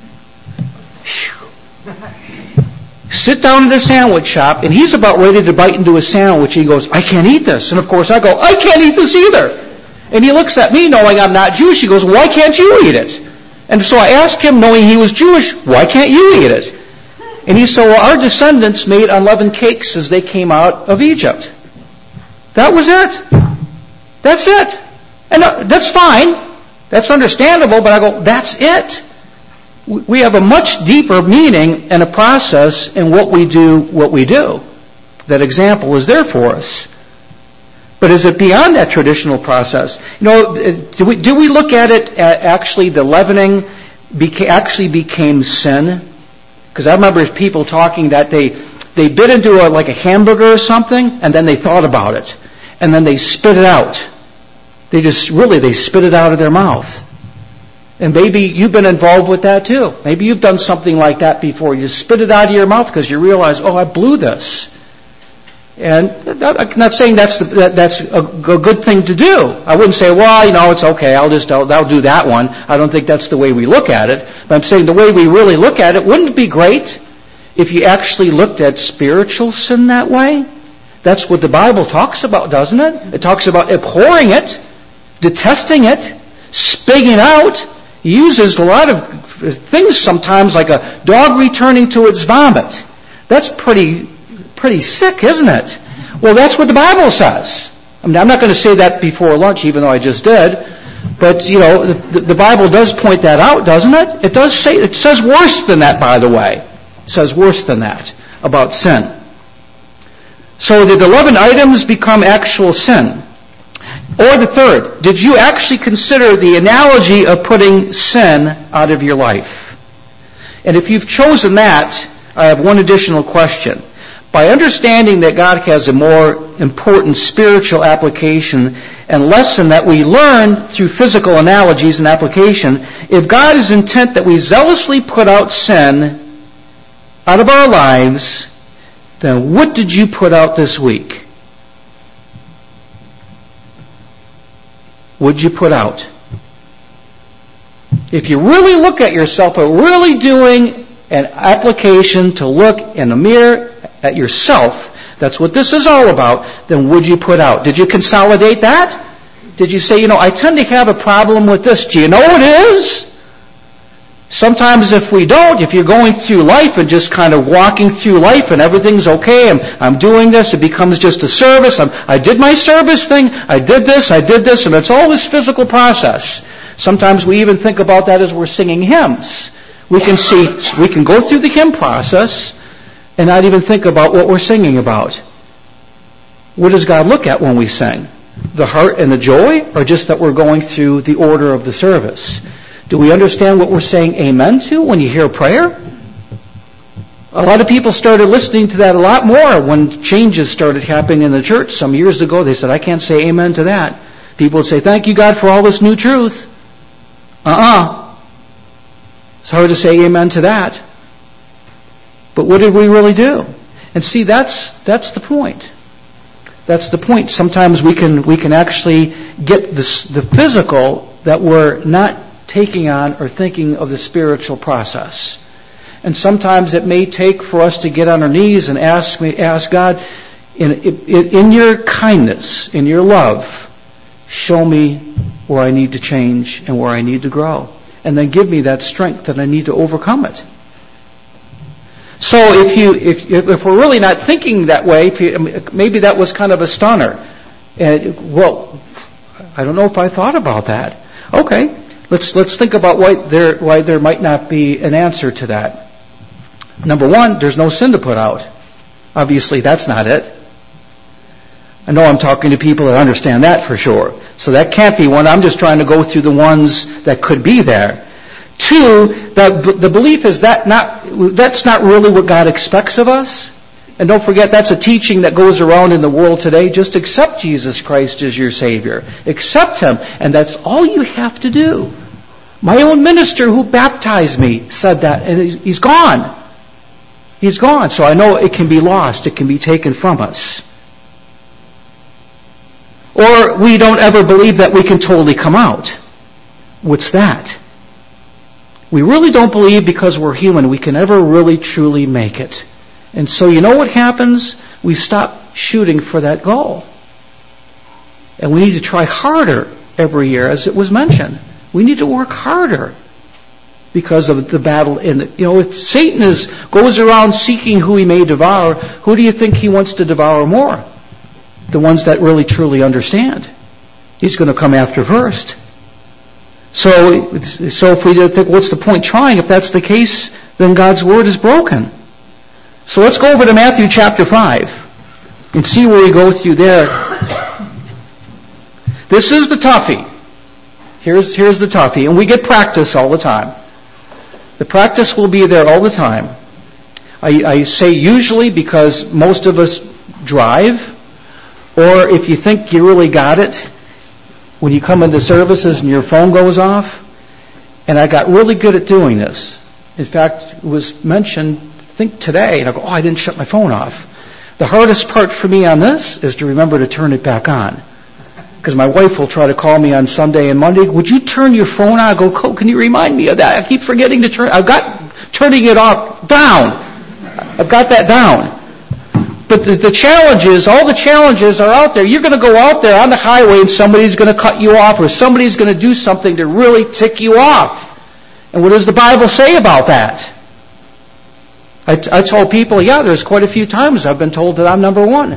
Sit down at the sandwich shop, and he's about ready to bite into a sandwich. He goes, "I can't eat this." And of course I go, "I can't eat this either." And he looks at me knowing I'm not Jewish. He goes, "Why can't you eat it?" And so I asked him, knowing he was Jewish, "Why can't you eat it?" And he said, "Well, our descendants made unleavened cakes as they came out of Egypt." That was it. That's it. And that's fine. That's understandable, but I go, that's it. We have a much deeper meaning and a process in what we do. That example is there for us. But is it beyond that traditional process? Do we look at it actually the leavening actually became sin? Because I remember people talking that they bit into like a hamburger or something, and then they thought about it, and then they spit it out. They spit it out of their mouth. And maybe you've been involved with that too. Maybe you've done something like that before. You spit it out of your mouth because you realize, I blew this. And I'm not saying that's a good thing to do. I wouldn't say, it's okay. I'll do that one. I don't think that's the way we look at it. But I'm saying the way we really look at it, wouldn't it be great if you actually looked at spiritual sin that way? That's what the Bible talks about, doesn't it? It talks about abhorring it, detesting it, spitting it out. It uses a lot of things sometimes like a dog returning to its vomit. That's pretty sick, isn't it? Well, that's what the Bible says. I'm not going to say that before lunch, even though I just did. But, the Bible does point that out, doesn't it? It says worse than that, by the way. It says worse than that about sin. So did the 11 items become actual sin? Or the third, did you actually consider the analogy of putting sin out of your life? And if you've chosen that, I have one additional question. By understanding that God has a more important spiritual application and lesson that we learn through physical analogies and application, if God is intent that we zealously put out sin out of our lives, then what did you put out this week? Would you put out? If you really look at yourself, or really doing an application to look in the mirror at yourself, that's what this is all about, then would you put out? Did you consolidate that? Did you say, I tend to have a problem with this. Do you know what it is? Sometimes if you're going through life and just kind of walking through life and everything's okay, I'm doing this, it becomes just a service. I did my service thing, I did this, and it's all this physical process. Sometimes we even think about that as we're singing hymns. We can go through the hymn process and not even think about what we're singing about. What does God look at when we sing? The heart and the joy, or just that we're going through the order of the service? Do we understand what we're saying amen to when you hear prayer? A lot of people started listening to that a lot more when changes started happening in the church. Some years ago they said, I can't say amen to that. People would say, thank you God for all this new truth. It's hard to say amen to that. But what did we really do? And see, that's the point. That's the point. Sometimes we can actually get the physical that we're not taking on or thinking of the spiritual process. And sometimes it may take for us to get on our knees and ask God, in your kindness, in your love, show me where I need to change and where I need to grow. And then give me that strength that I need to overcome it. So if we're really not thinking that way, maybe that was kind of a stunner. I don't know if I thought about that. Okay, let's think about why there might not be an answer to that. Number one, there's no sin to put out. Obviously, that's not it. I know I'm talking to people that understand that for sure. So that can't be one. I'm just trying to go through the ones that could be there. 2, the belief is that's not really what God expects of us. And don't forget, that's a teaching that goes around in the world today. Just accept Jesus Christ as your Savior. Accept Him, and that's all you have to do. My own minister who baptized me said that, and he's gone. He's gone. So I know it can be lost. It can be taken from us. Or we don't ever believe that we can totally come out. What's that? We really don't believe because we're human we can ever really truly make it. And so you know what happens? We stop shooting for that goal. And we need to try harder every year, as it was mentioned. We need to work harder because of the battle. If Satan goes around seeking who he may devour, who do you think he wants to devour more? The ones that really truly understand. He's going to come after first. So if we think, what's the point trying? If that's the case, then God's Word is broken. So let's go over to Matthew chapter 5 and see where we go through there. This is the toughie. Here's the toughie. And we get practice all the time. The practice will be there all the time. I say usually because most of us drive, or if you think you really got it, when you come into services and your phone goes off. And I got really good at doing this. In fact, it was mentioned, I think today, and I go, I didn't shut my phone off. The hardest part for me on this is to remember to turn it back on. Because my wife will try to call me on Sunday and Monday, would you turn your phone on? I go, can you remind me of that? I keep forgetting to turn, I've got turning it off down. I've got that down. But the challenges, all the challenges are out there. You're going to go out there on the highway and somebody's going to cut you off or somebody's going to do something to really tick you off. And what does the Bible say about that? I told people, there's quite a few times I've been told that I'm number one.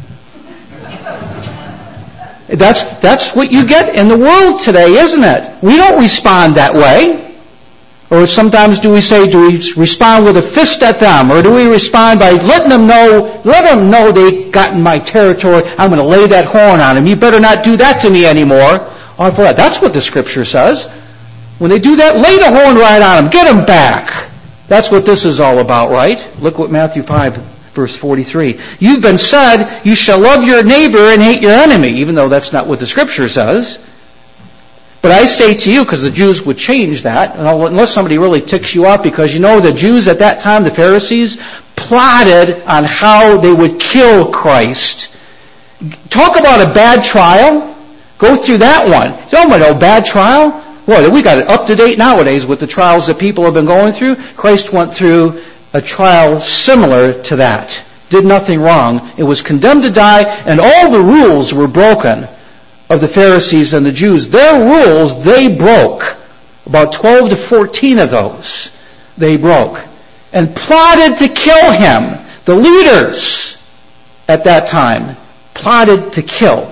That's what you get in the world today, isn't it? We don't respond that way. Or sometimes do we respond with a fist at them? Or do we respond by letting them know they got in my territory, I'm going to lay that horn on them. You better not do that to me anymore. That's what the Scripture says. When they do that, lay the horn right on them. Get them back. That's what this is all about, right? Look what Matthew 5, verse 43. You've been said, you shall love your neighbor and hate your enemy, even though that's not what the Scripture says. But I say to you, because the Jews would change that, unless somebody really ticks you off, because the Jews at that time, the Pharisees, plotted on how they would kill Christ. Talk about a bad trial. Go through that one. Bad trial? Well, we got it up to date nowadays with the trials that people have been going through. Christ went through a trial similar to that. Did nothing wrong. It was condemned to die, and all the rules were broken of the Pharisees and the Jews. Their rules, they broke. About 12 to 14 of those they broke. And plotted to kill him. The leaders at that time plotted to kill.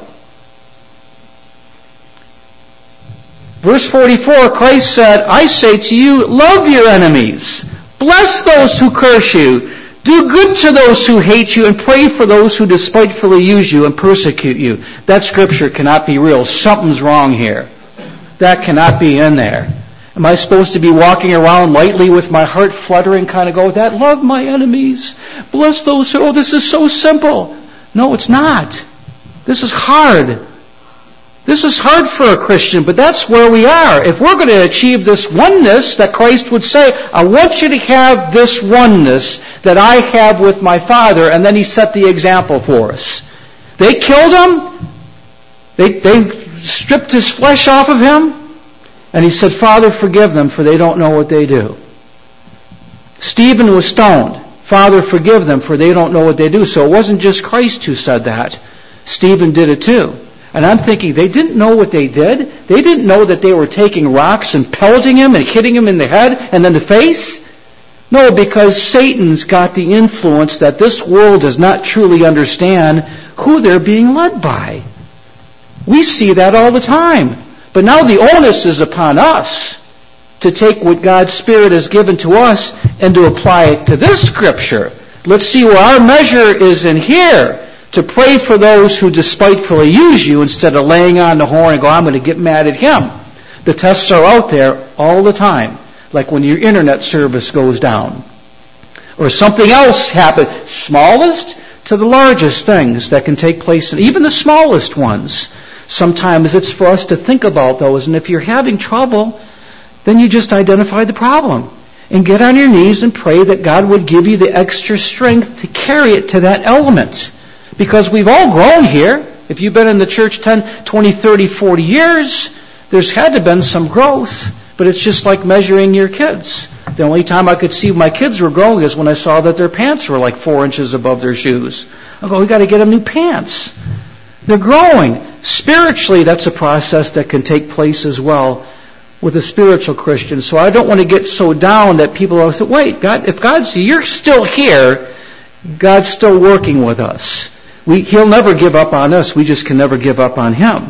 Verse 44, Christ said, I say to you, love your enemies. Bless those who curse you. Do good to those who hate you and pray for those who despitefully use you and persecute you. That Scripture cannot be real. Something's wrong here. That cannot be in there. Am I supposed to be walking around lightly with my heart fluttering, kind of go with that? Love my enemies. Bless those who, this is so simple. No, it's not. This is hard. This is hard for a Christian, but that's where we are. If we're going to achieve this oneness that Christ would say, I want you to have this oneness that I have with my Father, and then He set the example for us. They killed Him. They stripped His flesh off of Him, and He said, Father, forgive them, for they don't know what they do. Stephen was stoned. Father, forgive them, for they don't know what they do. So it wasn't just Christ who said that. Stephen did it too. And I'm thinking, they didn't know what they did? They didn't know that they were taking rocks and pelting him and hitting him in the head and then the face? No, because Satan's got the influence that this world does not truly understand who they're being led by. We see that all the time. But now the onus is upon us to take what God's Spirit has given to us and to apply it to this Scripture. Let's see where our measure is in here. To pray for those who despitefully use you instead of laying on the horn and go, I'm going to get mad at him. The tests are out there all the time, like when your internet service goes down. Or something else happens, smallest to the largest things that can take place, and even the smallest ones. Sometimes it's for us to think about those, and if you're having trouble, then you just identify the problem and get on your knees and pray that God would give you the extra strength to carry it to that element. Because we've all grown here. If you've been in the church 10, 20, 30, 40 years, there's had to have been some growth. But it's just like measuring your kids. The only time I could see my kids were growing is when I saw that their pants were like 4 inches above their shoes. I go, we got to get them new pants. They're growing. Spiritually, that's a process that can take place as well with a spiritual Christian. So I don't want to get so down that people are saying, wait, God, if you're still here, God's still working with us. He'll never give up on us. We just can never give up on Him.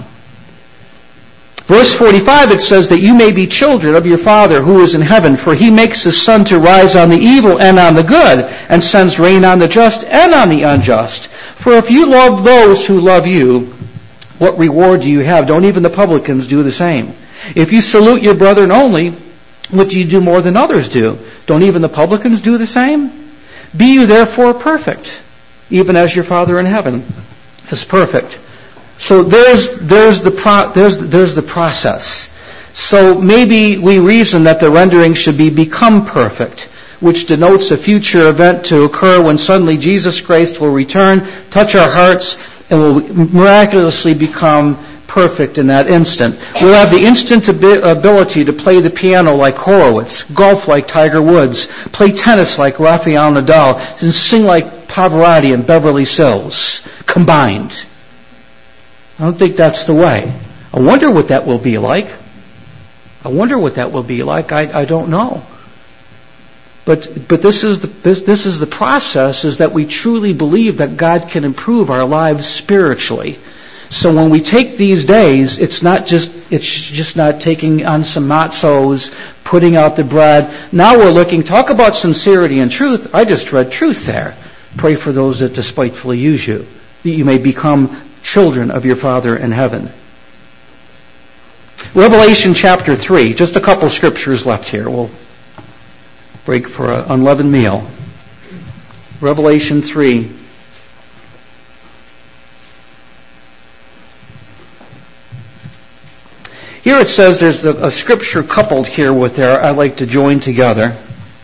Verse 45, it says that you may be children of your Father who is in heaven, for He makes His sun to rise on the evil and on the good, and sends rain on the just and on the unjust. For if you love those who love you, what reward do you have? Don't even the publicans do the same? If you salute your brethren only, what do you do more than others do? Don't even the publicans do the same? Be you therefore perfect, even as your Father in heaven is perfect. So there's the process. So maybe we reason that the rendering should be become perfect, which denotes a future event to occur when suddenly Jesus Christ will return, touch our hearts, and will miraculously become perfect in that instant. We'll have the instant ability to play the piano like Horowitz, golf like Tiger Woods, play tennis like Rafael Nadal, and sing like Pavarotti and Beverly Sills combined. I don't think that's the way. I wonder what that will be like. I don't know. But this is the process, is that we truly believe that God can improve our lives spiritually. So when we take these days, it's just not taking on some matzos, putting out the bread. Now we're looking, talk about sincerity and truth. I just read truth there. Pray for those that despitefully use you, that you may become children of your Father in heaven. Revelation chapter 3, just a couple scriptures left here. We'll break for an unleavened meal. Revelation 3. Here it says there's a scripture coupled here with there I'd like to join together.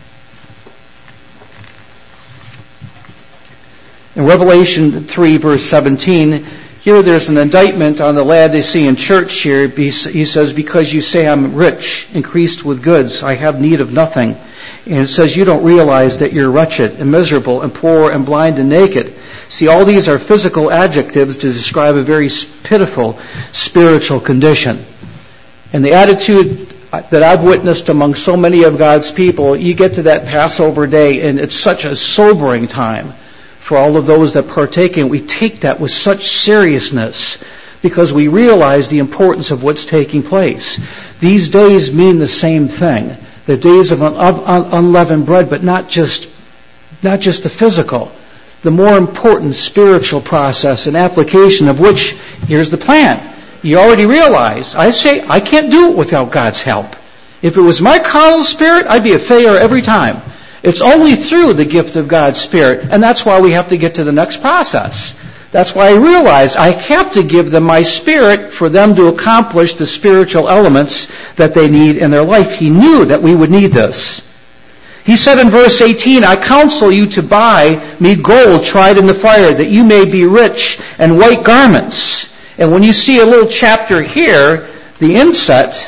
In Revelation 3 verse 17, here there's an indictment on the Laodicean church here. He says, because you say I'm rich, increased with goods, I have need of nothing. And it says you don't realize that you're wretched and miserable and poor and blind and naked. See, all these are physical adjectives to describe a very pitiful spiritual condition. And the attitude that I've witnessed among so many of God's people, you get to that Passover day and it's such a sobering time for all of those that partake in it. We take that with such seriousness because we realize the importance of what's taking place. These days mean the same thing. The days of unleavened bread, but not just the physical. The more important spiritual process and application of which, here's the plan. You already realize, I say, I can't do it without God's help. If it was my carnal spirit, I'd be a failure every time. It's only through the gift of God's Spirit, and that's why we have to get to the next process. That's why I realized I have to give them my spirit for them to accomplish the spiritual elements that they need in their life. He knew that we would need this. He said in verse 18, I counsel you to buy me gold tried in the fire, that you may be rich, and white garments. And when you see a little chapter here, the inset,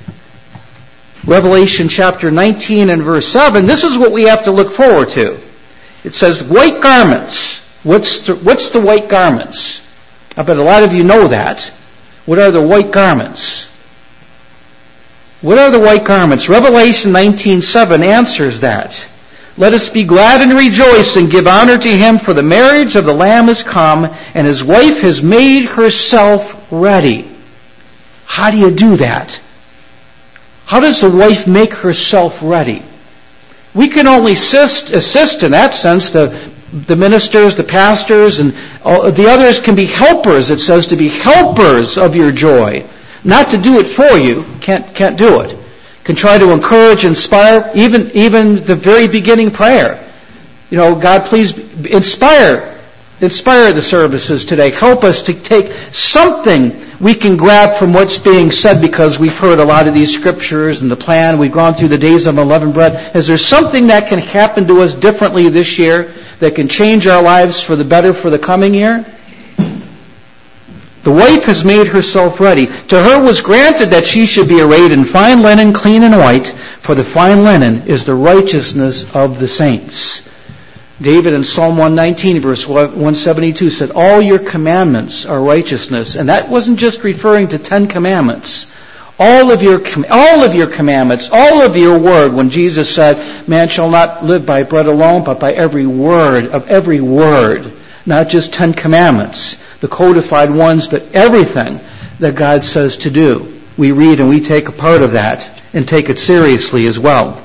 Revelation chapter 19 and verse 7, this is what we have to look forward to. It says white garments. What's the white garments? I bet a lot of you know that. What are the white garments? What are the white garments? Revelation 19:7 answers that. Let us be glad and rejoice and give honor to Him, for the marriage of the Lamb is come, and His wife has made herself ready. How do you do that? How does the wife make herself ready? We can only assist in that sense, the the ministers, the pastors, and the others can be helpers. It says to be helpers of your joy. Not to do it for you. Can't do it. Can try to encourage, inspire, even the very beginning prayer. God, please inspire the services today. Help us to take something we can grab from what's being said, because we've heard a lot of these scriptures and the plan. We've gone through the days of unleavened bread. Is there something that can happen to us differently this year that can change our lives for the better for the coming year? The wife has made herself ready. To her was granted that she should be arrayed in fine linen, clean and white, for the fine linen is the righteousness of the saints. David in Psalm 119, verse 172 said, all your commandments are righteousness. And that wasn't just referring to 10 commandments. All of your commandments, all of your word, when Jesus said, man shall not live by bread alone, but by every word of every word. Not just 10 commandments, the codified ones, but everything that God says to do. We read and we take a part of that and take it seriously as well.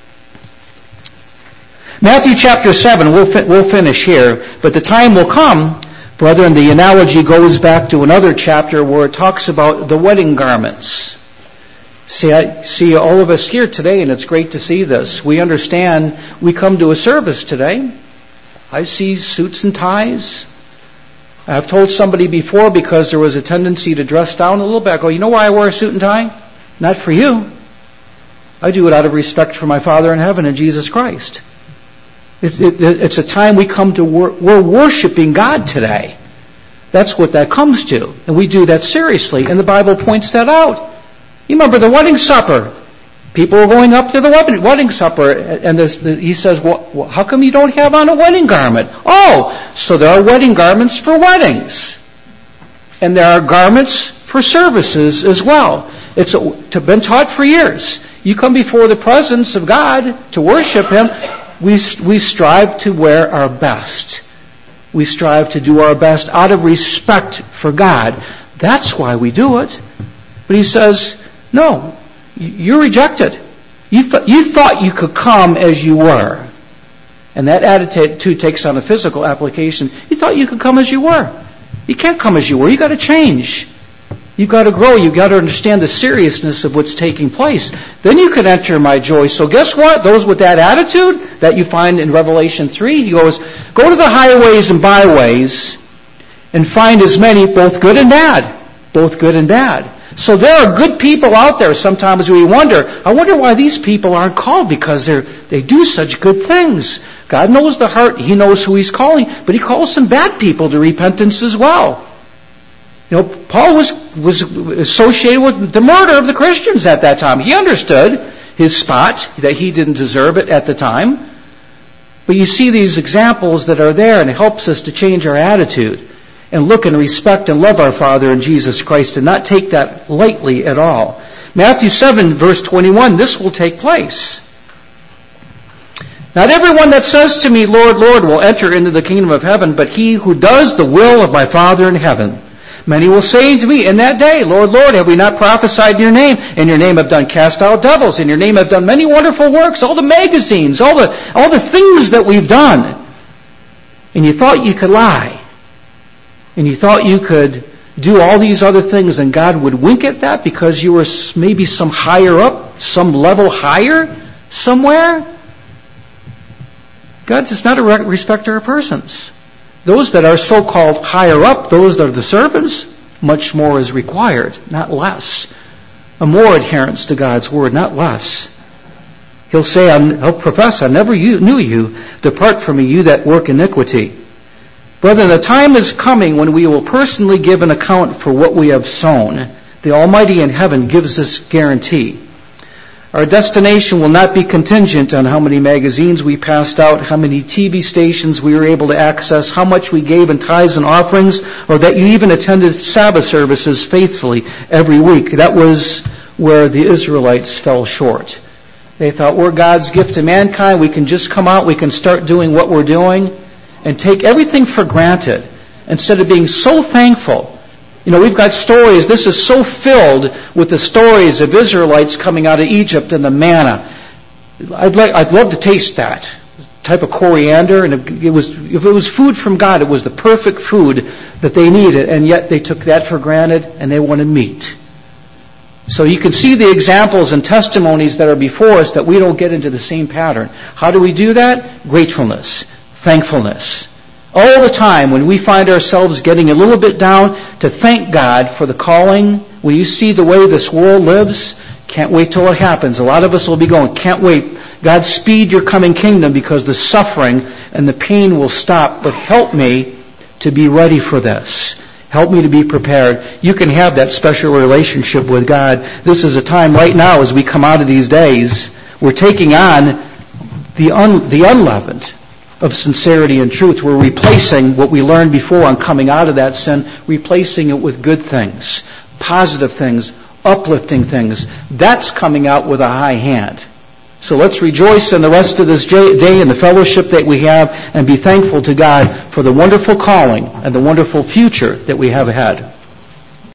Matthew chapter 7, we'll finish here, but the time will come, brethren, the analogy goes back to another chapter where it talks about the wedding garments. See, I see all of us here today, and it's great to see this. We understand we come to a service today. I see suits and ties. I've told somebody before, because there was a tendency to dress down a little bit, I go, you know why I wear a suit and tie? Not for you. I do it out of respect for my Father in heaven and Jesus Christ. It's a time we come to we're worshiping God today. That's what that comes to. And we do that seriously. And the Bible points that out. You remember the wedding supper. People are going up to the wedding supper. And he says, well, how come you don't have on a wedding garment? Oh, so there are wedding garments for weddings. And there are garments for services as well. It's been taught for years. You come before the presence of God to worship Him. We strive to wear our best. We strive to do our best out of respect for God. That's why we do it. But he says, no, you're rejected. You thought you could come as you were. And that attitude takes on a physical application. You thought you could come as you were. You can't come as you were. You've got to change. You've got to grow. You've got to understand the seriousness of what's taking place. Then you can enter my joy. So guess what? Those with that attitude that you find in Revelation 3, he goes, go to the highways and byways and find as many, both good and bad. Both good and bad. So there are good people out there. Sometimes we wonder, I wonder why these people aren't called, because they do such good things. God knows the heart. He knows who He's calling, but He calls some bad people to repentance as well. Paul was associated with the murder of the Christians at that time. He understood his spot, that he didn't deserve it at the time. But you see these examples that are there, and it helps us to change our attitude and look and respect and love our Father in Jesus Christ and not take that lightly at all. Matthew 7, verse 21, this will take place. Not everyone that says to me, Lord, Lord, will enter into the kingdom of heaven, but he who does the will of my Father in heaven. Many will say to me in that day, Lord, Lord, have we not prophesied in your name? In your name have done cast out devils. In your name have done many wonderful works. All the magazines, all the things that we've done. And you thought you could lie. And you thought you could do all these other things, and God would wink at that because you were maybe some higher up, some level higher somewhere. God is not a respecter of persons. Those that are so-called higher up, those that are the servants, much more is required, not less. A more adherence to God's word, not less. He'll say, He'll profess, I never knew you. Depart from me, you that work iniquity. Brethren, the time is coming when we will personally give an account for what we have sown. The Almighty in heaven gives us guarantee. Our destination will not be contingent on how many magazines we passed out, how many TV stations we were able to access, how much we gave in tithes and offerings, or that you even attended Sabbath services faithfully every week. That was where the Israelites fell short. They thought, we're God's gift to mankind. We can just come out, we can start doing what we're doing, and take everything for granted instead of being so thankful. We've got stories. This is so filled with the stories of Israelites coming out of Egypt and the manna. I'd love to taste that. type of coriander, and if it was food from God, it was the perfect food that they needed, and yet they took that for granted and they wanted meat. So you can see the examples and testimonies that are before us that we don't get into the same pattern. How do we do that? Gratefulness, thankfulness. All the time when we find ourselves getting a little bit down, to thank God for the calling. When you see the way this world lives, can't wait till it happens. A lot of us will be going, can't wait. God, speed your coming kingdom, because the suffering and the pain will stop. But help me to be ready for this. Help me to be prepared. You can have that special relationship with God. This is a time right now as we come out of these days, we're taking on the unleavened of sincerity and truth. We're replacing what we learned before on coming out of that sin, replacing it with good things, positive things, uplifting things. That's coming out with a high hand. So let's rejoice in the rest of this day and the fellowship that we have, and be thankful to God for the wonderful calling and the wonderful future that we have ahead.